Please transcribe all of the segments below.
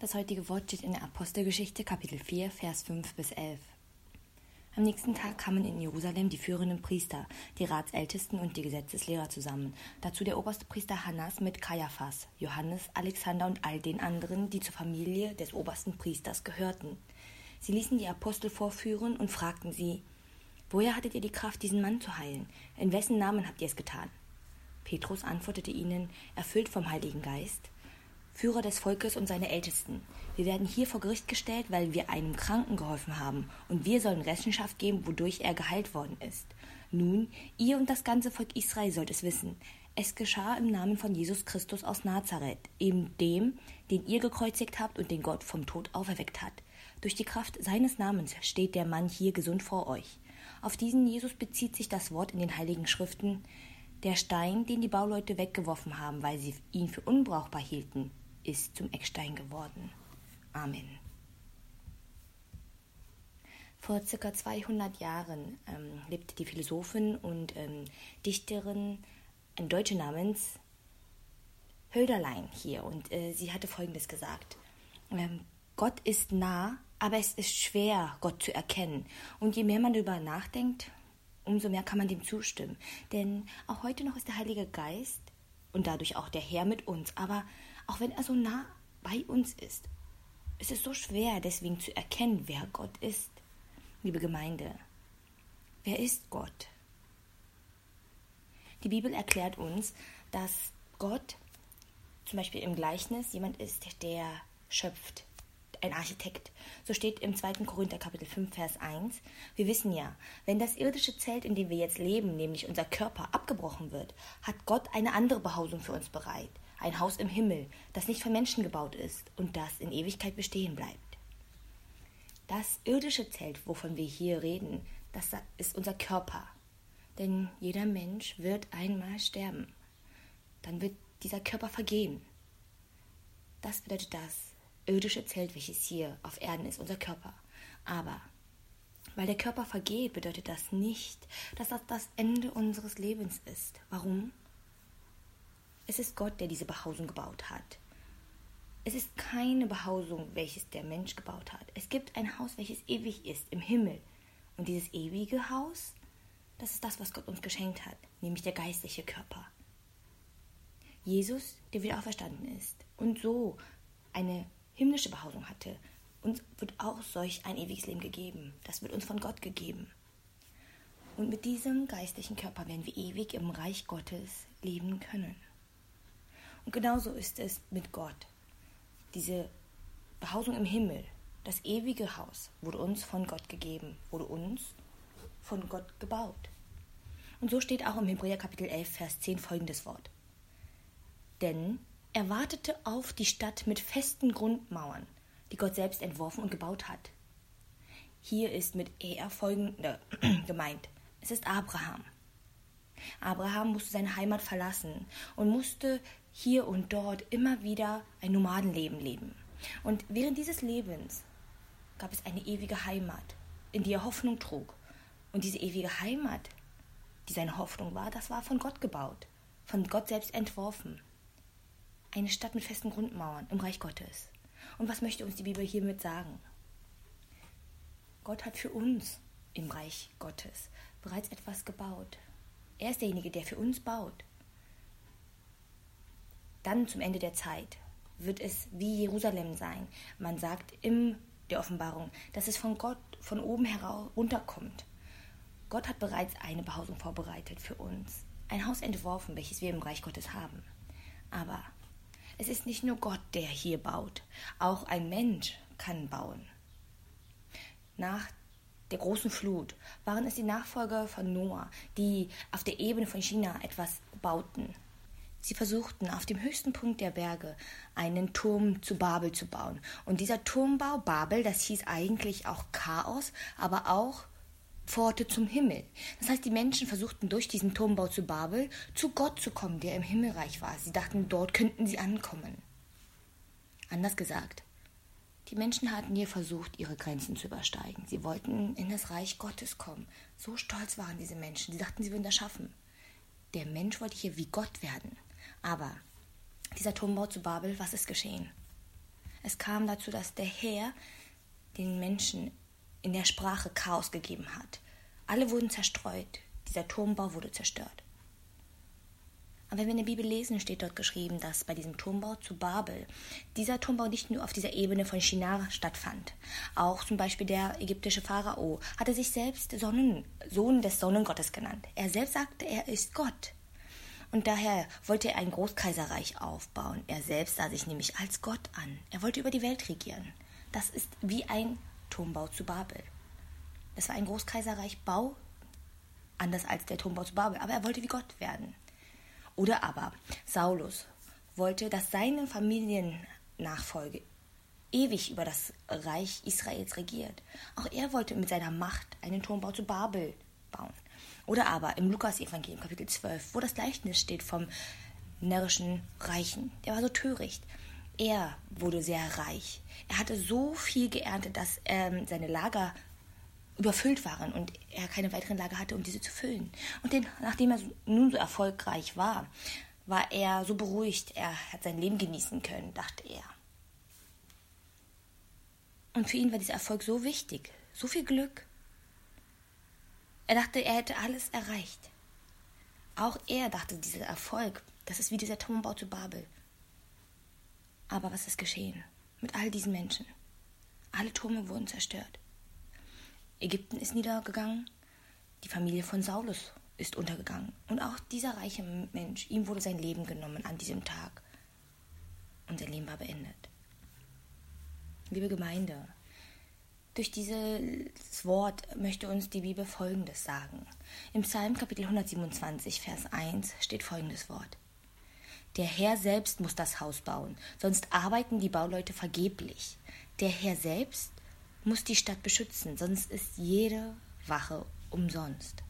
Das heutige Wort steht in der Apostelgeschichte, Kapitel 4, Vers 5 bis 11. Am nächsten Tag kamen in Jerusalem die führenden Priester, die Ratsältesten und die Gesetzeslehrer zusammen, dazu der oberste Priester Hannas mit Kaiaphas, Johannes, Alexander und all den anderen, die zur Familie des obersten Priesters gehörten. Sie ließen die Apostel vorführen und fragten sie: Woher hattet ihr die Kraft, diesen Mann zu heilen? In wessen Namen habt ihr es getan? Petrus antwortete ihnen, erfüllt vom Heiligen Geist: Führer des Volkes und seine Ältesten, wir werden hier vor Gericht gestellt, weil wir einem Kranken geholfen haben, und wir sollen Rechenschaft geben, wodurch er geheilt worden ist. Nun, ihr und das ganze Volk Israel sollt es wissen. Es geschah im Namen von Jesus Christus aus Nazareth, eben dem, den ihr gekreuzigt habt und den Gott vom Tod auferweckt hat. Durch die Kraft seines Namens steht der Mann hier gesund vor euch. Auf diesen Jesus bezieht sich das Wort in den Heiligen Schriften: Der Stein, den die Bauleute weggeworfen haben, weil sie ihn für unbrauchbar hielten, ist zum Eckstein geworden. Amen. Vor ca. 200 Jahren lebte die Philosophin und Dichterin, eine Deutsche namens Hölderlin hier, und sie hatte Folgendes gesagt: Gott ist nah, aber es ist schwer, Gott zu erkennen. Und je mehr man darüber nachdenkt, umso mehr kann man dem zustimmen. Denn auch heute noch ist der Heilige Geist und dadurch auch der Herr mit uns. Aber auch wenn er so nah bei uns ist, es ist so schwer, deswegen zu erkennen, wer Gott ist. Liebe Gemeinde, wer ist Gott? Die Bibel erklärt uns, dass Gott zum Beispiel im Gleichnis jemand ist, der schöpft, ein Architekt. So steht im 2. Korinther Kapitel 5, Vers 1. Wir wissen ja, wenn das irdische Zelt, in dem wir jetzt leben, nämlich unser Körper, abgebrochen wird, hat Gott eine andere Behausung für uns bereit. Ein Haus im Himmel, das nicht von Menschen gebaut ist und das in Ewigkeit bestehen bleibt. Das irdische Zelt, wovon wir hier reden, das ist unser Körper. Denn jeder Mensch wird einmal sterben. Dann wird dieser Körper vergehen. Das bedeutet das irdische Zelt, welches hier auf Erden ist, unser Körper. Aber weil der Körper vergeht, bedeutet das nicht, dass das das Ende unseres Lebens ist. Warum? Es ist Gott, der diese Behausung gebaut hat. Es ist keine Behausung, welches der Mensch gebaut hat. Es gibt ein Haus, welches ewig ist, im Himmel. Und dieses ewige Haus, das ist das, was Gott uns geschenkt hat, nämlich der geistliche Körper. Jesus, der wieder auferstanden ist und so eine himmlische Behausung hatte, uns wird auch solch ein ewiges Leben gegeben. Das wird uns von Gott gegeben. Und mit diesem geistlichen Körper werden wir ewig im Reich Gottes leben können. Und genauso ist es mit Gott. Diese Behausung im Himmel, das ewige Haus, wurde uns von Gott gegeben, wurde uns von Gott gebaut. Und so steht auch im Hebräer Kapitel 11, Vers 10 folgendes Wort: Denn er wartete auf die Stadt mit festen Grundmauern, die Gott selbst entworfen und gebaut hat. Hier ist mit er folgende gemeint. Es ist Abraham. Abraham musste seine Heimat verlassen und musste hier und dort immer wieder ein Nomadenleben leben. Und während dieses Lebens gab es eine ewige Heimat, in die er Hoffnung trug. Und diese ewige Heimat, die seine Hoffnung war, das war von Gott gebaut, von Gott selbst entworfen. Eine Stadt mit festen Grundmauern im Reich Gottes. Und was möchte uns die Bibel hiermit sagen? Gott hat für uns im Reich Gottes bereits etwas gebaut. Er ist derjenige, der für uns baut. Dann zum Ende der Zeit wird es wie Jerusalem sein. Man sagt in der Offenbarung, dass es von Gott von oben herunterkommt. Gott hat bereits eine Behausung vorbereitet für uns. Ein Haus entworfen, welches wir im Reich Gottes haben. Aber es ist nicht nur Gott, der hier baut. Auch ein Mensch kann bauen. Nach der großen Flut waren es die Nachfolger von Noah, die auf der Ebene von China etwas bauten. Sie versuchten, auf dem höchsten Punkt der Berge einen Turm zu Babel zu bauen. Und dieser Turmbau Babel, das hieß eigentlich auch Chaos, aber auch Pforte zum Himmel. Das heißt, die Menschen versuchten durch diesen Turmbau zu Babel zu Gott zu kommen, der im Himmelreich war. Sie dachten, dort könnten sie ankommen. Anders gesagt, die Menschen hatten hier versucht, ihre Grenzen zu übersteigen. Sie wollten in das Reich Gottes kommen. So stolz waren diese Menschen. Sie dachten, sie würden das schaffen. Der Mensch wollte hier wie Gott werden. Aber dieser Turmbau zu Babel, was ist geschehen? Es kam dazu, dass der Herr den Menschen in der Sprache Chaos gegeben hat. Alle wurden zerstreut. Dieser Turmbau wurde zerstört. Aber wenn wir in der Bibel lesen, steht dort geschrieben, dass bei diesem Turmbau zu Babel dieser Turmbau nicht nur auf dieser Ebene von Shinar stattfand. Auch zum Beispiel der ägyptische Pharao hatte sich selbst Sohn des Sonnengottes genannt. Er selbst sagte, er ist Gott. Und daher wollte er ein Großkaiserreich aufbauen. Er selbst sah sich nämlich als Gott an. Er wollte über die Welt regieren. Das ist wie ein Turmbau zu Babel. Das war ein Großkaiserreich-Bau, anders als der Turmbau zu Babel. Aber er wollte wie Gott werden. Oder aber Saulus wollte, dass seine Familiennachfolge ewig über das Reich Israels regiert. Auch er wollte mit seiner Macht einen Turmbau zu Babel bauen. Oder aber im Lukas-Evangelium, Kapitel 12, wo das Gleichnis steht vom närrischen Reichen. Der war so töricht. Er wurde sehr reich. Er hatte so viel geerntet, dass seine Lager überfüllt waren und er keine weiteren Lager hatte, um diese zu füllen. Und nachdem er nun so erfolgreich war, war er so beruhigt, er hat sein Leben genießen können, dachte er. Und für ihn war dieser Erfolg so wichtig, so viel Glück. Er dachte, er hätte alles erreicht. Auch er dachte, dieser Erfolg, das ist wie dieser Turmbau zu Babel. Aber was ist geschehen mit all diesen Menschen? Alle Türme wurden zerstört. Ägypten ist niedergegangen, die Familie von Saulus ist untergegangen. Und auch dieser reiche Mensch, ihm wurde sein Leben genommen an diesem Tag. Und sein Leben war beendet. Liebe Gemeinde, durch dieses Wort möchte uns die Bibel Folgendes sagen. Im Psalm Kapitel 127, Vers 1 steht folgendes Wort. Der Herr selbst muss das Haus bauen, sonst arbeiten die Bauleute vergeblich. Der Herr selbst muss die Stadt beschützen, sonst ist jede Wache umsonst.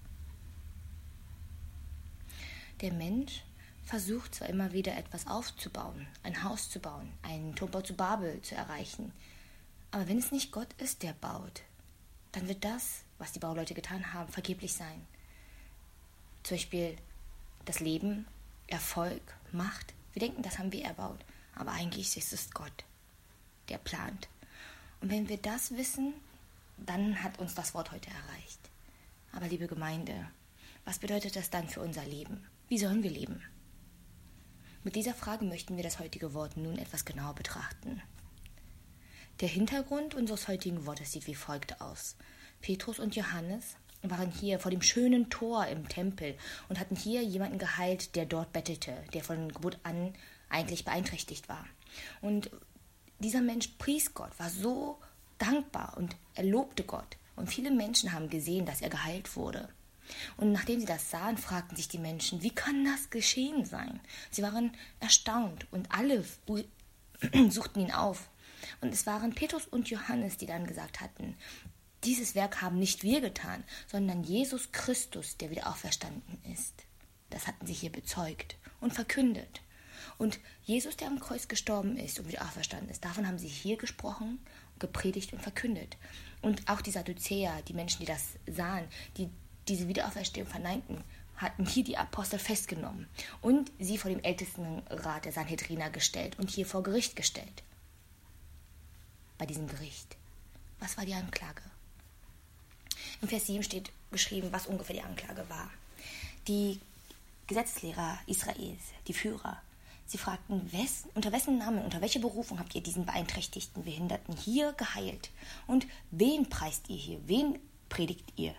Der Mensch versucht zwar immer wieder etwas aufzubauen, ein Haus zu bauen, einen Turmbau zu Babel zu erreichen, aber wenn es nicht Gott ist, der baut, dann wird das, was die Bauleute getan haben, vergeblich sein. Zum Beispiel das Leben, Erfolg, Macht. Wir denken, das haben wir erbaut, aber eigentlich ist es Gott, der plant. Und wenn wir das wissen, dann hat uns das Wort heute erreicht. Aber liebe Gemeinde, was bedeutet das dann für unser Leben? Wie sollen wir leben? Mit dieser Frage möchten wir das heutige Wort nun etwas genauer betrachten. Der Hintergrund unseres heutigen Wortes sieht wie folgt aus. Petrus und Johannes waren hier vor dem schönen Tor im Tempel und hatten hier jemanden geheilt, der dort bettelte, der von Geburt an eigentlich beeinträchtigt war. Und dieser Mensch pries Gott, war so dankbar und er lobte Gott. Und viele Menschen haben gesehen, dass er geheilt wurde. Und nachdem sie das sahen, fragten sich die Menschen, wie kann das geschehen sein? Sie waren erstaunt und alle suchten ihn auf. Und es waren Petrus und Johannes, die dann gesagt hatten, dieses Werk haben nicht wir getan, sondern Jesus Christus, der wieder auferstanden ist. Das hatten sie hier bezeugt und verkündet. Und Jesus, der am Kreuz gestorben ist und wieder auferstanden ist, davon haben sie hier gesprochen, gepredigt und verkündet. Und auch die Sadduzäer, die Menschen, die das sahen, die diese Wiederauferstehung verneinten, hatten hier die Apostel festgenommen und sie vor dem Ältestenrat der Sanhedriner gestellt und hier vor Gericht gestellt. Bei diesem Gericht. Was war die Anklage? Im Vers 7 steht geschrieben, was ungefähr die Anklage war. Die Gesetzeslehrer Israels, die Führer, sie fragten, unter wessen Namen, unter welcher Berufung habt ihr diesen beeinträchtigten Behinderten hier geheilt? Und wen preist ihr hier? Wen predigt ihr?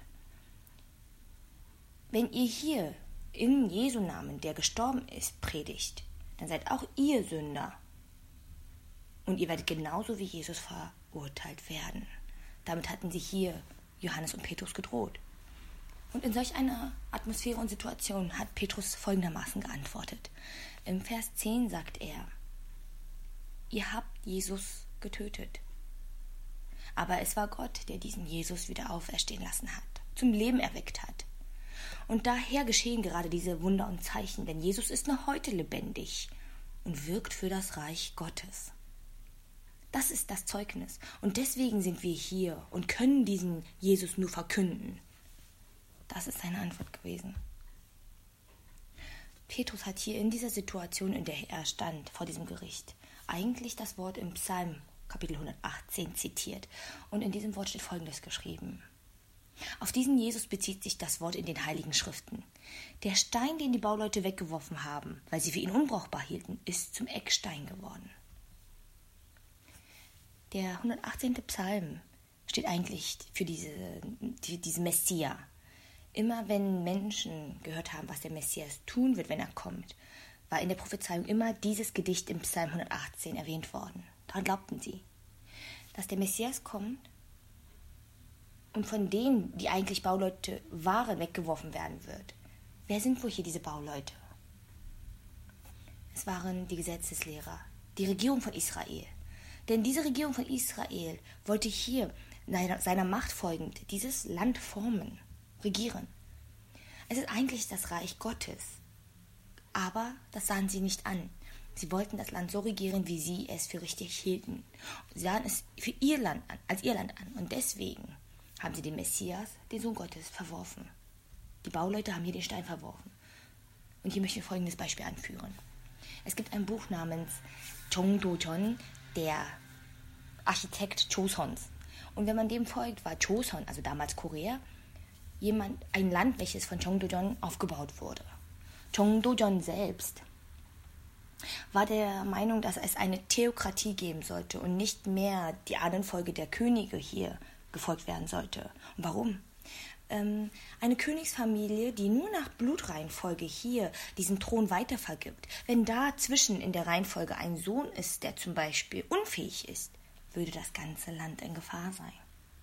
Wenn ihr hier in Jesu Namen, der gestorben ist, predigt, dann seid auch ihr Sünder. Und ihr werdet genauso wie Jesus verurteilt werden. Damit hatten sie hier Johannes und Petrus gedroht. Und in solch einer Atmosphäre und Situation hat Petrus folgendermaßen geantwortet. Im Vers 10 sagt er, ihr habt Jesus getötet. Aber es war Gott, der diesen Jesus wieder auferstehen lassen hat, zum Leben erweckt hat. Und daher geschehen gerade diese Wunder und Zeichen, denn Jesus ist noch heute lebendig und wirkt für das Reich Gottes. Das ist das Zeugnis. Und deswegen sind wir hier und können diesen Jesus nur verkünden. Das ist seine Antwort gewesen. Petrus hat hier in dieser Situation, in der er stand, vor diesem Gericht, eigentlich das Wort im Psalm Kapitel 118 zitiert. Und in diesem Wort steht Folgendes geschrieben. Auf diesen Jesus bezieht sich das Wort in den Heiligen Schriften. Der Stein, den die Bauleute weggeworfen haben, weil sie für ihn unbrauchbar hielten, ist zum Eckstein geworden. Der 118. Psalm steht eigentlich für diese Messia. Immer wenn Menschen gehört haben, was der Messias tun wird, wenn er kommt, war in der Prophezeiung immer dieses Gedicht im Psalm 118 erwähnt worden. Daran glaubten sie, dass der Messias kommt und von denen, die eigentlich Bauleute waren, weggeworfen werden wird. Wer sind wohl hier diese Bauleute? Es waren die Gesetzeslehrer, die Regierung von Israel. Denn diese Regierung von Israel wollte hier seiner Macht folgend dieses Land formen, regieren. Es ist eigentlich das Reich Gottes. Aber das sahen sie nicht an. Sie wollten das Land so regieren, wie sie es für richtig hielten. Sie sahen es für ihr Land an, als ihr Land an. Und deswegen haben sie den Messias, den Sohn Gottes, verworfen. Die Bauleute haben hier den Stein verworfen. Und hier möchte ich folgendes Beispiel anführen. Es gibt ein Buch namens Chong Do-jeon, der Architekt Chosons. Und wenn man dem folgt, war Choson, also damals Korea, ein Land, welches von Chong Do-jeon aufgebaut wurde. Chong Do-jeon selbst war der Meinung, dass es eine Theokratie geben sollte und nicht mehr die Ahnenfolge der Könige hier gefolgt werden sollte. Und warum? Eine Königsfamilie, die nur nach Blutreihenfolge hier diesen Thron weitervergibt. Wenn dazwischen in der Reihenfolge ein Sohn ist, der zum Beispiel unfähig ist, würde das ganze Land in Gefahr sein.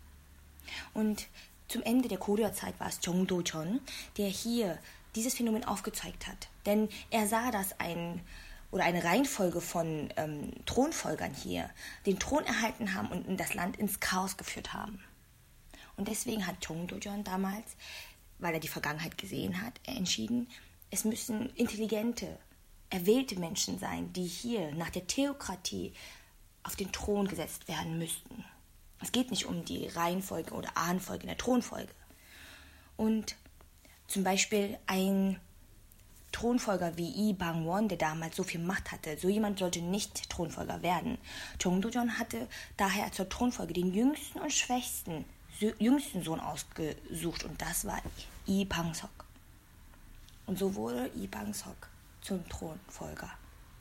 Und zum Ende der Goryeo-Zeit war es Chong Do-jeon, der hier dieses Phänomen aufgezeigt hat. Denn er sah, dass eine Reihenfolge von Thronfolgern hier den Thron erhalten haben und das Land ins Chaos geführt haben. Und deswegen hat Chong Do-jeon damals, weil er die Vergangenheit gesehen hat, entschieden, es müssen intelligente, erwählte Menschen sein, die hier nach der Theokratie auf den Thron gesetzt werden müssten. Es geht nicht um die Reihenfolge oder Ahnenfolge in der Thronfolge. Und zum Beispiel ein Thronfolger wie Lee Bang-won, der damals so viel Macht hatte, so jemand sollte nicht Thronfolger werden. Chong Do-jeon hatte daher zur Thronfolge den jüngsten und schwächsten Sohn ausgesucht und das war Lee Bang-seok. Und so wurde Lee Bang-seok zum Thronfolger.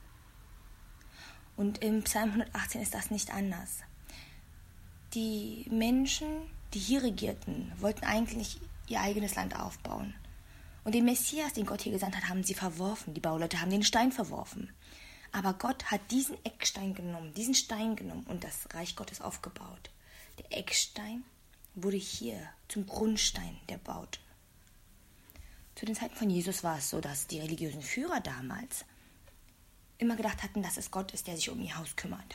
Und im Psalm 118 ist das nicht anders. Die Menschen, die hier regierten, wollten eigentlich ihr eigenes Land aufbauen. Und den Messias, den Gott hier gesandt hat, haben sie verworfen. Die Bauleute haben den Stein verworfen. Aber Gott hat diesen Eckstein genommen, diesen Stein genommen und das Reich Gottes aufgebaut. Der Eckstein wurde hier zum Grundstein der Baute. Zu den Zeiten von Jesus war es so, dass die religiösen Führer damals immer gedacht hatten, dass es Gott ist, der sich um ihr Haus kümmert.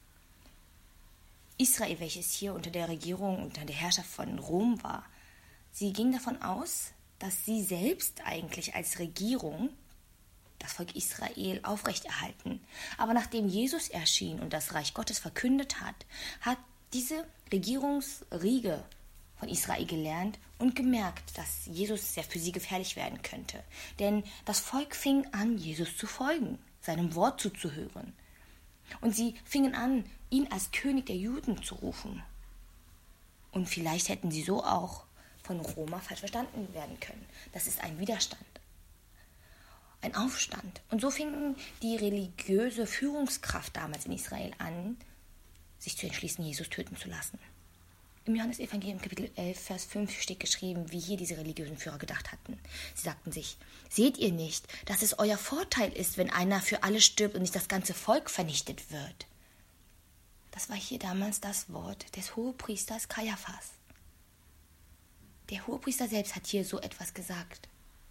Israel, welches hier unter der Regierung, unter der Herrschaft von Rom war, sie ging davon aus, dass sie selbst eigentlich als Regierung das Volk Israel aufrechterhalten. Aber nachdem Jesus erschien und das Reich Gottes verkündet hat, hat diese Regierungsriege von Israel gelernt und gemerkt, dass Jesus sehr für sie gefährlich werden könnte. Denn das Volk fing an, Jesus zu folgen, seinem Wort zuzuhören. Und sie fingen an, ihn als König der Juden zu rufen. Und vielleicht hätten sie so auch von Roma falsch verstanden werden können. Das ist ein Widerstand, ein Aufstand. Und so fing die religiöse Führungskraft damals in Israel an, sich zu entschließen, Jesus töten zu lassen. Im Johannesevangelium Kapitel 11, Vers 5 steht geschrieben, wie hier diese religiösen Führer gedacht hatten. Sie sagten sich, seht ihr nicht, dass es euer Vorteil ist, wenn einer für alle stirbt und nicht das ganze Volk vernichtet wird? Das war hier damals das Wort des Hohepriesters Kaiaphas. Der Hohepriester selbst hat hier so etwas gesagt.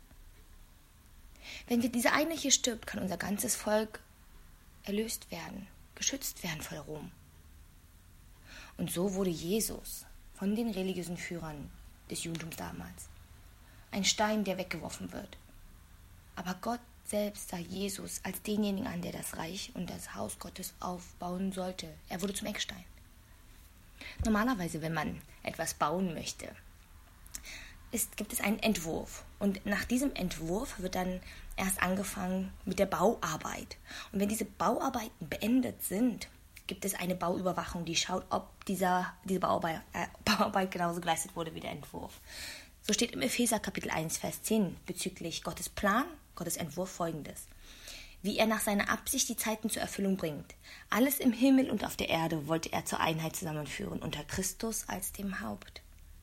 Wenn dieser eine hier stirbt, kann unser ganzes Volk erlöst werden, geschützt werden vor Rom. Und so wurde Jesus von den religiösen Führern des Judentums damals ein Stein, der weggeworfen wird. Aber Gott selbst sah Jesus als denjenigen an, der das Reich und das Haus Gottes aufbauen sollte. Er wurde zum Eckstein. Normalerweise, wenn man etwas bauen möchte, gibt es einen Entwurf. Und nach diesem Entwurf wird dann erst angefangen mit der Bauarbeit. Und wenn diese Bauarbeiten beendet sind, gibt es eine Bauüberwachung, die schaut, ob diese Bauarbeit genauso geleistet wurde wie der Entwurf. So steht im Epheser Kapitel 1, Vers 10 bezüglich Gottes Plan, Gottes Entwurf folgendes: Wie er nach seiner Absicht die Zeiten zur Erfüllung bringt. Alles im Himmel und auf der Erde wollte er zur Einheit zusammenführen, unter Christus als dem Haupt.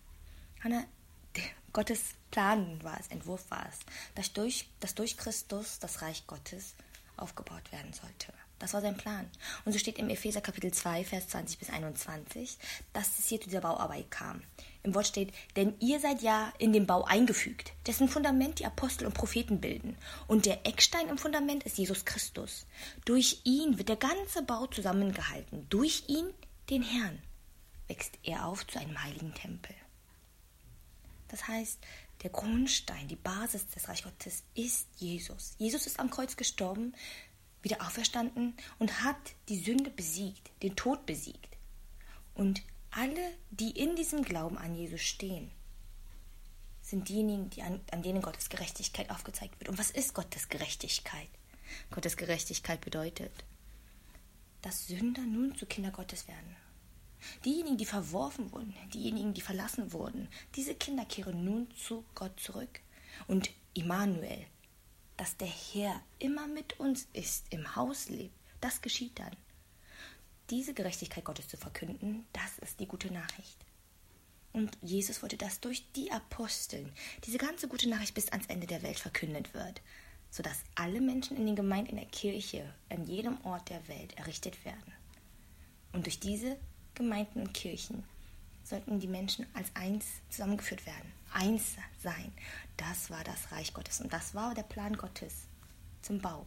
Gottes Plan war es, Entwurf war es, dass durch Christus das Reich Gottes aufgebaut werden sollte. Das war sein Plan. Und so steht im Epheser Kapitel 2, Vers 20 bis 21, dass es hier zu dieser Bauarbeit kam. Im Wort steht: Denn ihr seid ja in den Bau eingefügt, dessen Fundament die Apostel und Propheten bilden. Und der Eckstein im Fundament ist Jesus Christus. Durch ihn wird der ganze Bau zusammengehalten. Durch ihn, den Herrn, wächst er auf zu einem heiligen Tempel. Das heißt, der Grundstein, die Basis des Reich Gottes ist Jesus. Jesus ist am Kreuz gestorben, wieder auferstanden und hat die Sünde besiegt, den Tod besiegt. Und alle, die in diesem Glauben an Jesus stehen, sind diejenigen, an denen Gottes Gerechtigkeit aufgezeigt wird. Und was ist Gottes Gerechtigkeit? Gottes Gerechtigkeit bedeutet, dass Sünder nun zu Kinder Gottes werden. Diejenigen, die verworfen wurden, diejenigen, die verlassen wurden, diese Kinder kehren nun zu Gott zurück. Und Immanuel, dass der Herr immer mit uns ist, im Haus lebt, das geschieht dann. Diese Gerechtigkeit Gottes zu verkünden, das ist die gute Nachricht. Und Jesus wollte, dass durch die Aposteln diese ganze gute Nachricht bis ans Ende der Welt verkündet wird, sodass alle Menschen in den Gemeinden, in der Kirche, an jedem Ort der Welt errichtet werden. Und durch diese Gemeinden und Kirchen sollten die Menschen als eins zusammengeführt werden, eins sein. Das war das Reich Gottes und das war der Plan Gottes zum Bau.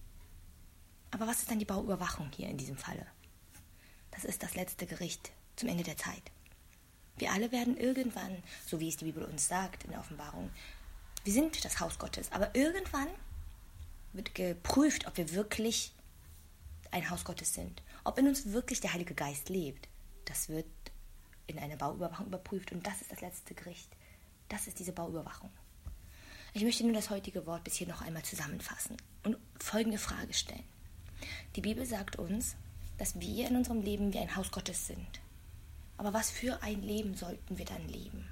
Aber was ist dann die Bauüberwachung hier in diesem Falle? Das ist das letzte Gericht zum Ende der Zeit. Wir alle werden irgendwann, so wie es die Bibel uns sagt in der Offenbarung, wir sind das Haus Gottes, aber irgendwann wird geprüft, ob wir wirklich ein Haus Gottes sind, ob in uns wirklich der Heilige Geist lebt. Das wird in einer Bauüberwachung überprüft und das ist das letzte Gericht. Das ist diese Bauüberwachung. Ich möchte nur das heutige Wort bis hier noch einmal zusammenfassen und folgende Frage stellen. Die Bibel sagt uns, dass wir in unserem Leben wie ein Haus Gottes sind. Aber was für ein Leben sollten wir dann leben?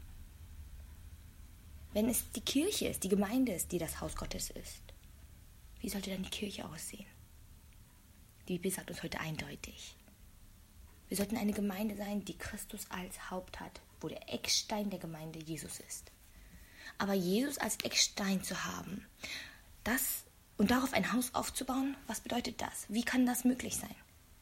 Wenn es die Kirche ist, die Gemeinde ist, die das Haus Gottes ist, wie sollte dann die Kirche aussehen? Die Bibel sagt uns heute eindeutig: Wir sollten eine Gemeinde sein, die Christus als Haupt hat, wo der Eckstein der Gemeinde Jesus ist. Aber Jesus als Eckstein zu haben, das und darauf ein Haus aufzubauen, was bedeutet das? Wie kann das möglich sein?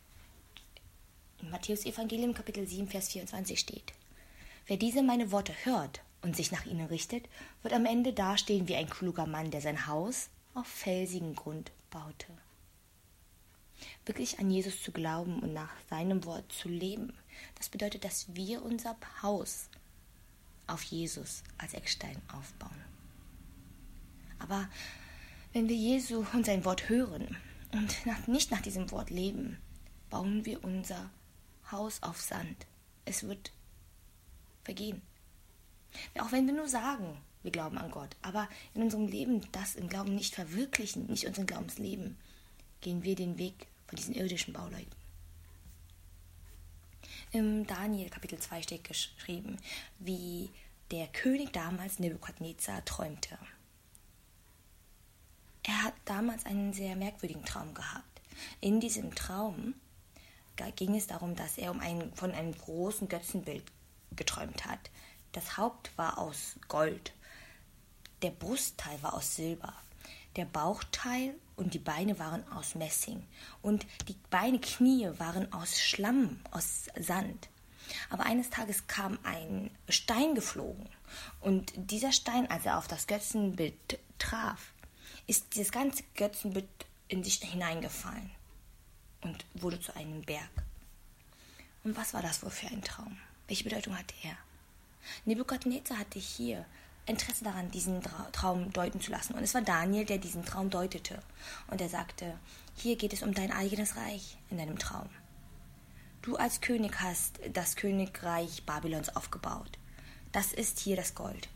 In Matthäus Evangelium Kapitel 7, Vers 24 steht: Wer diese meine Worte hört und sich nach ihnen richtet, wird am Ende dastehen wie ein kluger Mann, der sein Haus auf felsigen Grund baute. Wirklich an Jesus zu glauben und nach seinem Wort zu leben, das bedeutet, dass wir unser Haus auf Jesus als Eckstein aufbauen. Aber wenn wir Jesu und sein Wort hören und nicht nach diesem Wort leben, bauen wir unser Haus auf Sand. Es wird vergehen. Auch wenn wir nur sagen, wir glauben an Gott, aber in unserem Leben das im Glauben nicht verwirklichen, nicht unseren Glaubensleben, gehen wir den Weg von diesen irdischen Bauleuten. Im Daniel Kapitel 2 steht geschrieben, wie der König damals Nebukadnezar träumte. Er hat damals einen sehr merkwürdigen Traum gehabt. In diesem Traum ging es darum, dass er von einem großen Götzenbild geträumt hat. Das Haupt war aus Gold, der Brustteil war aus Silber, der Bauchteil und die Beine waren aus Messing und die Knie waren aus Schlamm, aus Sand. Aber eines Tages kam ein Stein geflogen und dieser Stein, als er auf das Götzenbild traf, ist dieses ganze Götzenbild in sich hineingefallen und wurde zu einem Berg. Und was war das wohl für ein Traum? Welche Bedeutung hatte er? Nebukadnezar hatte hier Interesse daran, diesen Traum deuten zu lassen. Und es war Daniel, der diesen Traum deutete. Und er sagte, hier geht es um dein eigenes Reich in deinem Traum. Du als König hast das Königreich Babylons aufgebaut. Das ist hier das Gold.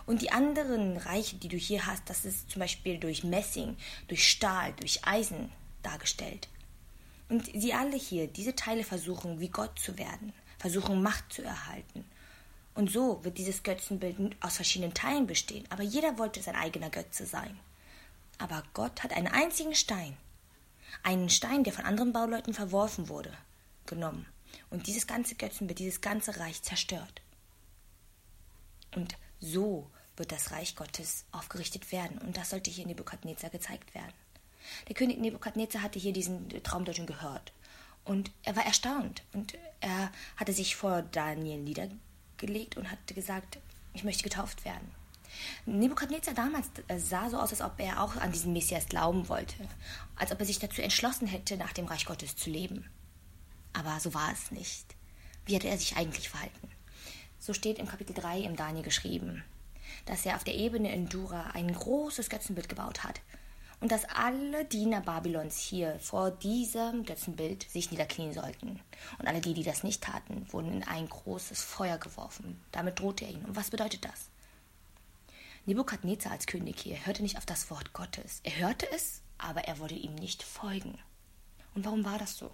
Und die anderen Reiche, die du hier hast, das ist zum Beispiel durch Messing, durch Stahl, durch Eisen dargestellt. Und sie alle hier, diese Teile versuchen, wie Gott zu werden, versuchen Macht zu erhalten. Und so wird dieses Götzenbild aus verschiedenen Teilen bestehen. Aber jeder wollte sein eigener Götze sein. Aber Gott hat einen einzigen Stein, einen Stein, der von anderen Bauleuten verworfen wurde, genommen. Und dieses ganze Götzenbild, dieses ganze Reich zerstört. Und so wird das Reich Gottes aufgerichtet werden. Und das sollte hier in Nebukadnezar gezeigt werden. Der König Nebukadnezar hatte hier diesen Traumdeutung gehört. Und er war erstaunt. Und er hatte sich vor Daniel niedergelegt und hatte gesagt, ich möchte getauft werden. Nebukadnezar damals sah so aus, als ob er auch an diesen Messias glauben wollte. Als ob er sich dazu entschlossen hätte, nach dem Reich Gottes zu leben. Aber so war es nicht. Wie hatte er sich eigentlich verhalten? So steht im Kapitel 3 im Daniel geschrieben, dass er auf der Ebene in Dura ein großes Götzenbild gebaut hat und dass alle Diener Babylons hier vor diesem Götzenbild sich niederknien sollten. Und alle die das nicht taten, wurden in ein großes Feuer geworfen. Damit drohte er ihnen. Und was bedeutet das? Nebukadnezar als König hier hörte nicht auf das Wort Gottes. Er hörte es, aber er wollte ihm nicht folgen. Und warum war das so?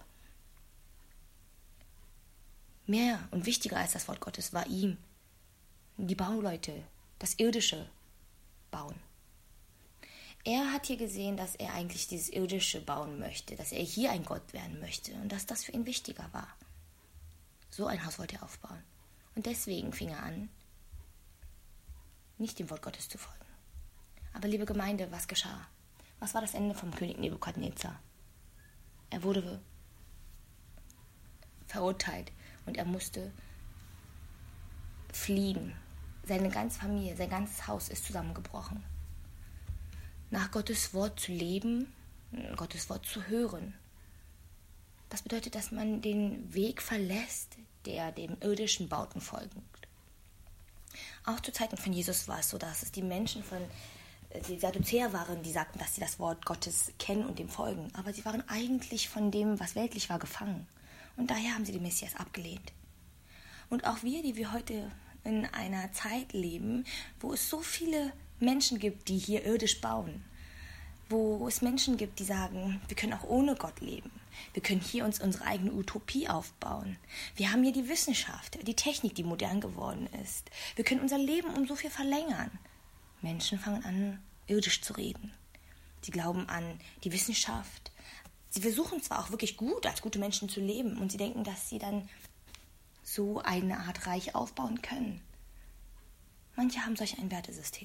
Mehr und wichtiger als das Wort Gottes war ihm die Bauleute, das irdische Bauen. Er hat hier gesehen, dass er eigentlich dieses irdische bauen möchte, dass er hier ein Gott werden möchte und dass das für ihn wichtiger war. So ein Haus wollte er aufbauen. Und deswegen fing er an, nicht dem Wort Gottes zu folgen. Aber liebe Gemeinde, was geschah? Was war das Ende vom König Nebukadnezar? Er wurde verurteilt und er musste fliehen. Seine ganze Familie, sein ganzes Haus ist zusammengebrochen. Nach Gottes Wort zu leben, Gottes Wort zu hören. Das bedeutet, dass man den Weg verlässt, der dem irdischen Bauten folgt. Auch zu Zeiten von Jesus war es so, dass es die Menschen die Sadduzäer waren, die sagten, dass sie das Wort Gottes kennen und dem folgen. Aber sie waren eigentlich von dem, was weltlich war, gefangen. Und daher haben sie den Messias abgelehnt. Und auch wir, die wir heute in einer Zeit leben, wo es so viele Menschen gibt, die hier irdisch bauen. Wo es Menschen gibt, die sagen, wir können auch ohne Gott leben. Wir können hier uns unsere eigene Utopie aufbauen. Wir haben hier die Wissenschaft, die Technik, die modern geworden ist. Wir können unser Leben um so viel verlängern. Menschen fangen an, irdisch zu reden. Sie glauben an die Wissenschaft. Sie versuchen zwar auch wirklich gut, als gute Menschen zu leben. Und sie denken, dass sie dann so eine Art Reich aufbauen können. Manche haben solch ein Wertesystem.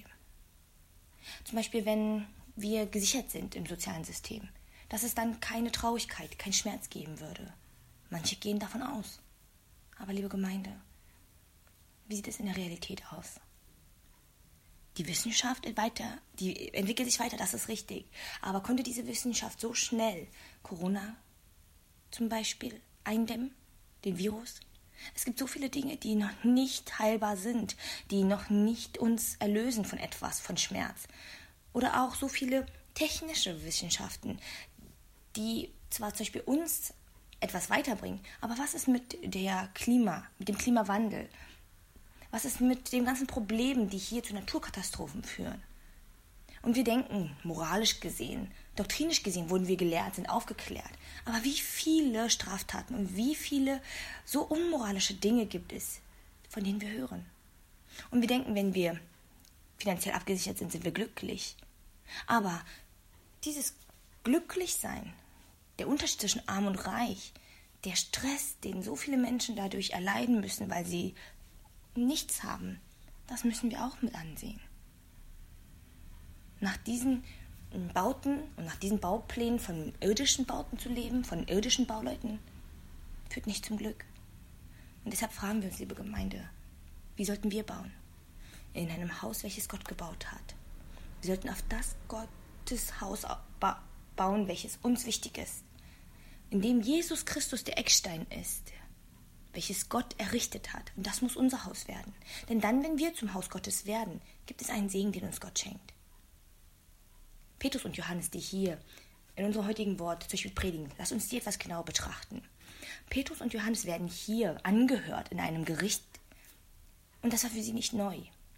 Zum Beispiel, wenn wir gesichert sind im sozialen System, dass es dann keine Traurigkeit, keinen Schmerz geben würde. Manche gehen davon aus. Aber liebe Gemeinde, wie sieht es in der Realität aus? Die Wissenschaft die entwickelt sich weiter, das ist richtig. Aber konnte diese Wissenschaft so schnell Corona zum Beispiel eindämmen, den Virus? Es gibt so viele Dinge, die noch nicht heilbar sind, die noch nicht uns erlösen von etwas, von Schmerz. Oder auch so viele technische Wissenschaften, die zwar zum Beispiel uns etwas weiterbringen, aber was ist mit dem Klimawandel? Was ist mit den ganzen Problemen, die hier zu Naturkatastrophen führen? Und wir denken, moralisch gesehen, doktrinisch gesehen wurden wir gelehrt, sind aufgeklärt. Aber wie viele Straftaten und wie viele so unmoralische Dinge gibt es, von denen wir hören? Und wir denken, wenn wir finanziell abgesichert sind, sind wir glücklich. Aber dieses Glücklichsein, der Unterschied zwischen Arm und Reich, der Stress, den so viele Menschen dadurch erleiden müssen, weil sie nichts haben, das müssen wir auch mit ansehen. Nach diesen Bauten und nach diesen Bauplänen von irdischen Bauten zu leben, von irdischen Bauleuten, führt nicht zum Glück. Und deshalb fragen wir uns, liebe Gemeinde, wie sollten wir bauen? In einem Haus, welches Gott gebaut hat. Wir sollten auf das Gottes Haus bauen, welches uns wichtig ist. In dem Jesus Christus der Eckstein ist, welches Gott errichtet hat. Und das muss unser Haus werden. Denn dann, wenn wir zum Haus Gottes werden, gibt es einen Segen, den uns Gott schenkt. Petrus und Johannes, die hier in unserem heutigen Wort zum Beispiel predigen, lass uns die etwas genauer betrachten. Petrus und Johannes werden hier angehört in einem Gericht. Und das war für sie nicht neu.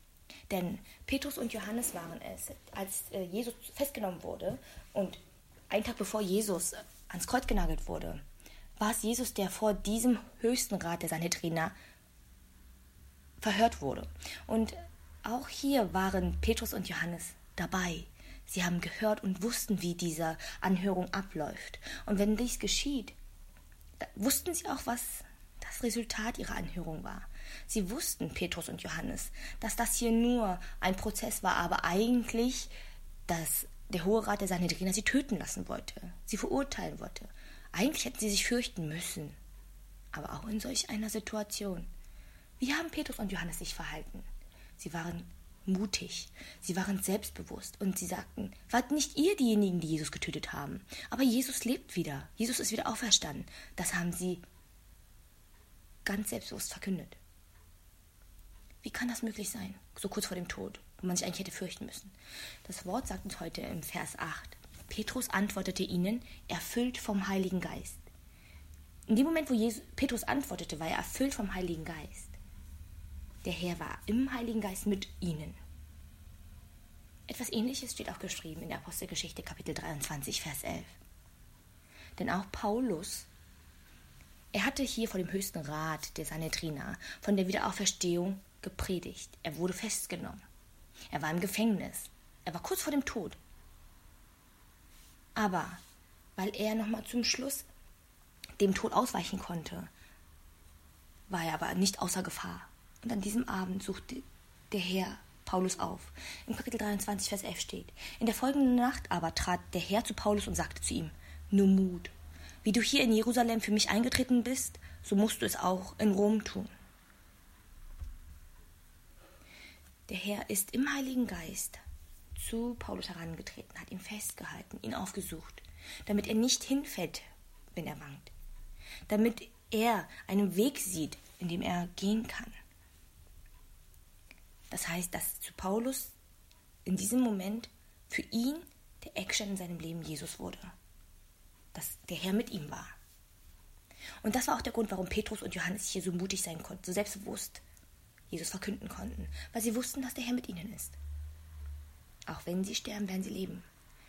Denn Petrus und Johannes waren es, als Jesus festgenommen wurde und einen Tag bevor Jesus ans Kreuz genagelt wurde, war es Jesus, der vor diesem höchsten Rat der Sanhedriner verhört wurde. Und auch hier waren Petrus und Johannes dabei. Sie haben gehört und wussten, wie diese Anhörung abläuft. Und wenn dies geschieht, wussten sie auch, was das Resultat ihrer Anhörung war. Sie wussten, Petrus und Johannes, dass das hier nur ein Prozess war, aber eigentlich, dass der Hohe Rat der Sanhedriner sie töten lassen wollte, sie verurteilen wollte. Eigentlich hätten sie sich fürchten müssen. Aber auch in solch einer Situation. Wie haben Petrus und Johannes sich verhalten? Sie waren mutig, sie waren selbstbewusst und sie sagten, wart nicht ihr diejenigen, die Jesus getötet haben, aber Jesus lebt wieder, Jesus ist wieder auferstanden. Das haben sie ganz selbstbewusst verkündet. Wie kann das möglich sein, so kurz vor dem Tod, wo man sich eigentlich hätte fürchten müssen? Das Wort sagt uns heute im Vers 8, Petrus antwortete ihnen, erfüllt vom Heiligen Geist. In dem Moment, wo Petrus antwortete, war er erfüllt vom Heiligen Geist. Der Herr war im Heiligen Geist mit ihnen. Etwas Ähnliches steht auch geschrieben in der Apostelgeschichte Kapitel 23, Vers 11. Denn auch Paulus, er hatte hier vor dem höchsten Rat der Sanhedriner von der Wiederauferstehung gepredigt. Er wurde festgenommen. Er war im Gefängnis. Er war kurz vor dem Tod. Aber weil er nochmal zum Schluss dem Tod ausweichen konnte, war er aber nicht außer Gefahr. Und an diesem Abend suchte der Herr Paulus auf. Im Kapitel 23, Vers 11 steht, in der folgenden Nacht aber trat der Herr zu Paulus und sagte zu ihm, nur Mut, wie du hier in Jerusalem für mich eingetreten bist, so musst du es auch in Rom tun. Der Herr ist im Heiligen Geist zu Paulus herangetreten, hat ihn festgehalten, ihn aufgesucht, damit er nicht hinfällt, wenn er wankt, damit er einen Weg sieht, in dem er gehen kann. Das heißt, dass zu Paulus in diesem Moment für ihn der Action in seinem Leben Jesus wurde. Dass der Herr mit ihm war. Und das war auch der Grund, warum Petrus und Johannes hier so mutig sein konnten, so selbstbewusst Jesus verkünden konnten, weil sie wussten, dass der Herr mit ihnen ist. Auch wenn sie sterben, werden sie leben.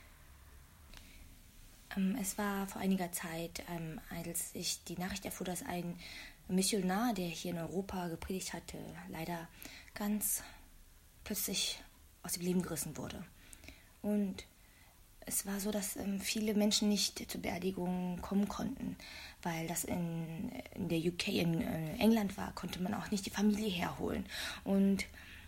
Es war vor einiger Zeit, als ich die Nachricht erfuhr, dass ein Missionar, der hier in Europa gepredigt hatte, leider ganz plötzlich aus dem Leben gerissen wurde. Und es war so, dass viele Menschen nicht zur Beerdigung kommen konnten, weil das in der UK, in England war, konnte man auch nicht die Familie herholen. Und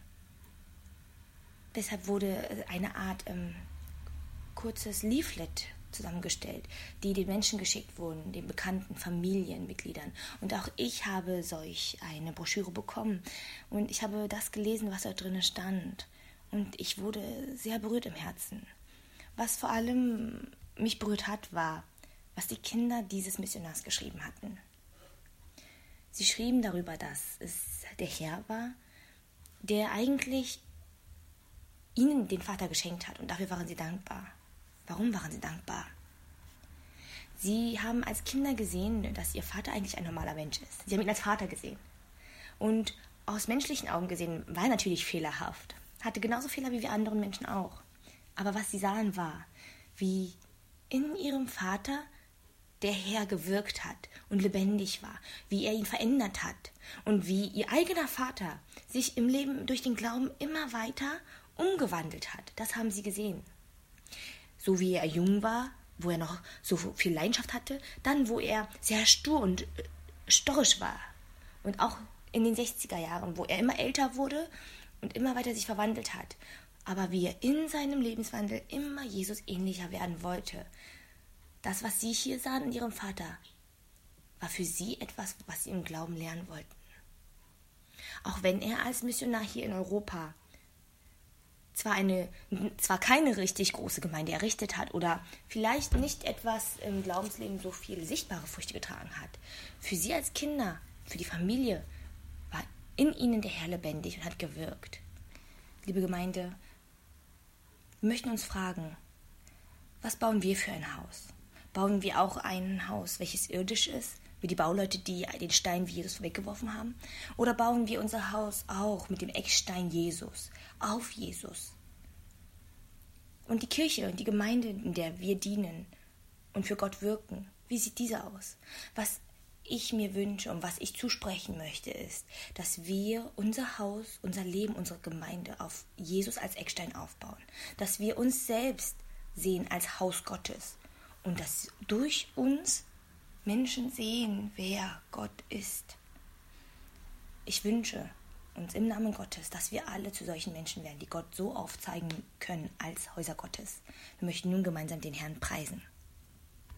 deshalb wurde eine Art kurzes Leaflet zusammengestellt, die den Menschen geschickt wurden, den bekannten Familienmitgliedern. Und auch ich habe solch eine Broschüre bekommen. Und ich habe das gelesen, was da drin stand. Und ich wurde sehr berührt im Herzen. Was vor allem mich berührt hat, war, was die Kinder dieses Missionars geschrieben hatten. Sie schrieben darüber, dass es der Herr war, der eigentlich ihnen den Vater geschenkt hat. Und dafür waren sie dankbar. Warum waren sie dankbar? Sie haben als Kinder gesehen, dass ihr Vater eigentlich ein normaler Mensch ist. Sie haben ihn als Vater gesehen. Und aus menschlichen Augen gesehen war er natürlich fehlerhaft. Hatte genauso Fehler wie wir anderen Menschen auch. Aber was sie sahen war, wie in ihrem Vater der Herr gewirkt hat und lebendig war, wie er ihn verändert hat und wie ihr eigener Vater sich im Leben durch den Glauben immer weiter umgewandelt hat. Das haben sie gesehen. So wie er jung war, wo er noch so viel Leidenschaft hatte, dann wo er sehr stur und störrisch war. Und auch in den 60er Jahren, wo er immer älter wurde und immer weiter sich verwandelt hat. Aber wie er in seinem Lebenswandel immer Jesus ähnlicher werden wollte. Das, was sie hier sahen in ihrem Vater, war für sie etwas, was sie im Glauben lernen wollten. Auch wenn er als Missionar hier in Europa zwar keine richtig große Gemeinde errichtet hat oder vielleicht nicht etwas im Glaubensleben so viele sichtbare Früchte getragen hat. Für sie als Kinder, für die Familie, war in ihnen der Herr lebendig und hat gewirkt. Liebe Gemeinde, wir möchten uns fragen, was bauen wir für ein Haus? Bauen wir auch ein Haus, welches irdisch ist, wie die Bauleute, die den Stein wie Jesus weggeworfen haben? Oder bauen wir unser Haus auch mit dem Eckstein Jesus, auf Jesus? Und die Kirche und die Gemeinde, in der wir dienen und für Gott wirken, wie sieht diese aus? Was ich mir wünsche und was ich zusprechen möchte, ist, dass wir unser Haus, unser Leben, unsere Gemeinde auf Jesus als Eckstein aufbauen. Dass wir uns selbst sehen als Haus Gottes und dass durch uns Menschen sehen, wer Gott ist. Ich wünsche uns im Namen Gottes, dass wir alle zu solchen Menschen werden, die Gott so aufzeigen können als Häuser Gottes. Wir möchten nun gemeinsam den Herrn preisen.